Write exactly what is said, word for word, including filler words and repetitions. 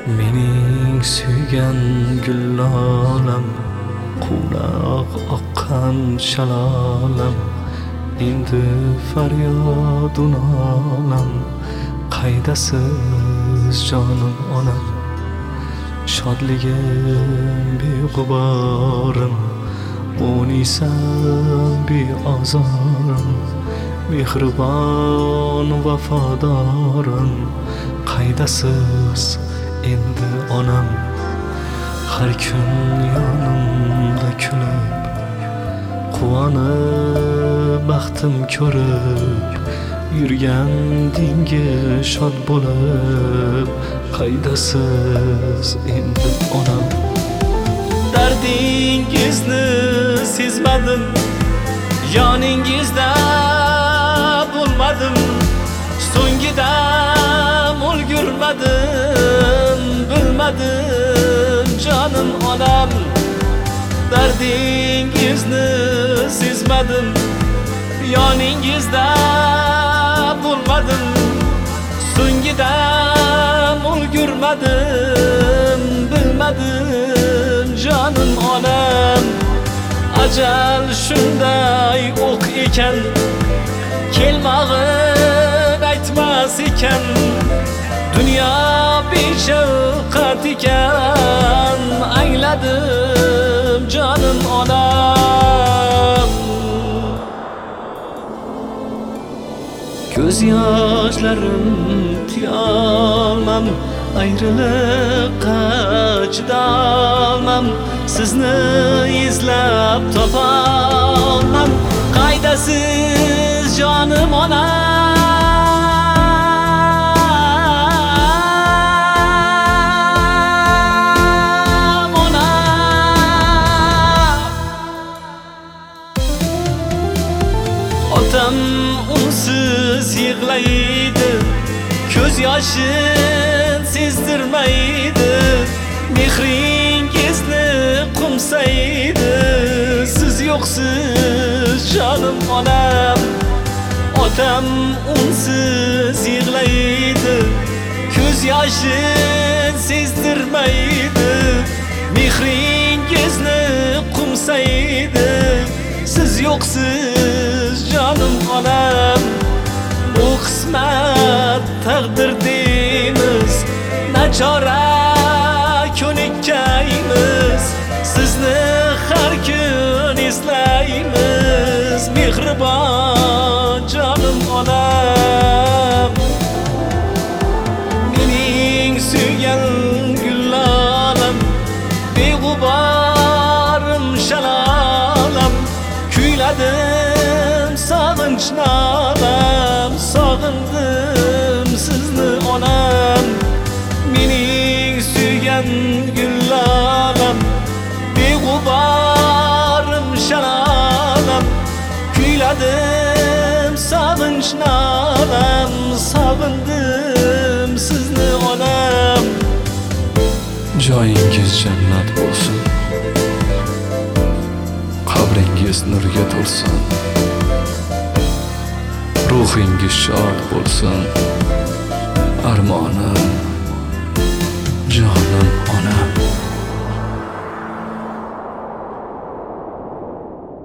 Mening suygan gullolam, quvnoq oqqan shalolam, endi faryodun olam. Qaydasiz jonim onam, shodligim beg'uborim, o'niysan beozorim, mehribon vafodorim. Qaydasiz endi onam, har kun yonimda kulib, quvonib baxtim ko'rib, yurgan dingi shod bo'lib. Qaydasiz endi onam, dardingizni sezmadim, yoningizda bo'lmadim, so'ngidam ulgurmadim, bilmadim jonim onam. Dardingizni sezmadim, yoningizda bo'lmadim, so'ngidam ulgurmadim, bilmadim jonim onam. Ajal shunday o'q ekan, kelmag'in aytmas ekan, dunyo beshafqat ekan, angladim jonim onam. Ko'z yoshlarim tiyolmam, ayriliqqa chidolmam, sizni izlab topolmam. Qaydasiz jonim onam, onam. Otam unsiz yig'laydi, ko'z yoshin sezdirmaydi, mehringizni qumsaydi, siz yo'qsiz jonim onam. Otam unsiz yig'laydi, ko'z yoshin sezdirmaydi, mehringizni qumsaydi, siz yo'qsiz jonim onam. Bu qismat taqdir deymiz, nachora ko'nikkaymiz, sizni har kun eslaymiz, mehribon jonim onam. Mening suygan gullolam, beg'uborim shalolam, kuyladim sog'inch nolam, sog'indim sizni onam. Mening suygan gullolam, beg'uborim shalolam, kuyladim sog'inch nolam, sog'indim sizni onam. Joyingiz jannat bo'lsin, qabringiz nurga to'lsin, ruhingiz shod bo'lsin, armonim